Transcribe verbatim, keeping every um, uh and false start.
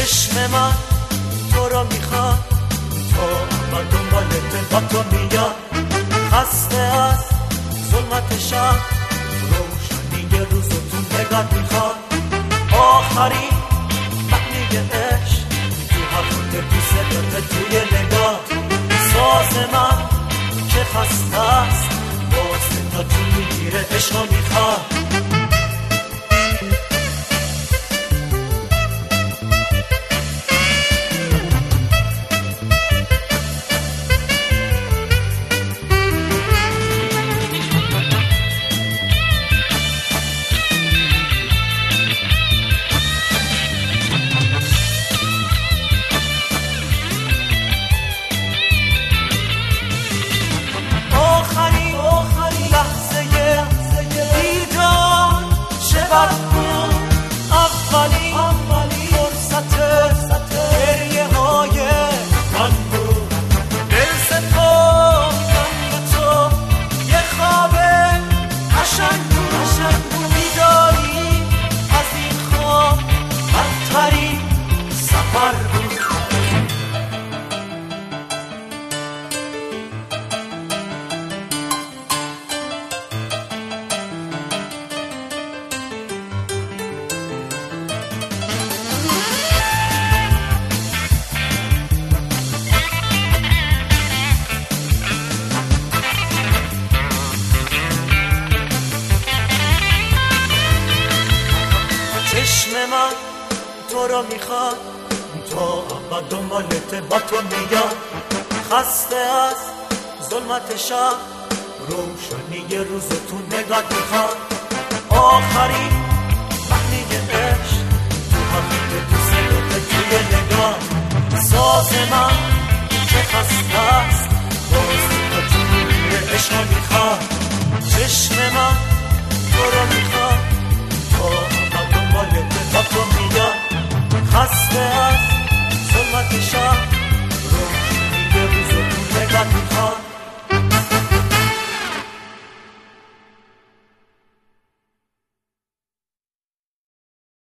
چشم من تو رو میخواد، تو اول دنبالت با تو میاد. خسته از ظلمت شب، روشنی روزتون نگاه میخواد. آخری معنی عشق تو حرفت دوست داره توی نگاه. ساز من که خسته است، واسه تا تو میگیره عشق رو میخواد. چشم من تو رو میخواد، تو اول دنبالت با تو میاد. خسته از ظلمت شب، روشنی روزتون نگاه میخواد. آخری معنی عشق تو حرفت دوست داره توی نگاه. ساز من که خسته است،